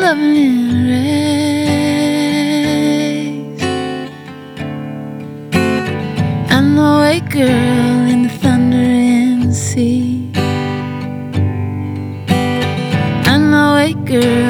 loving rays. I'm the white girl in the thundering sea. I'm the white girl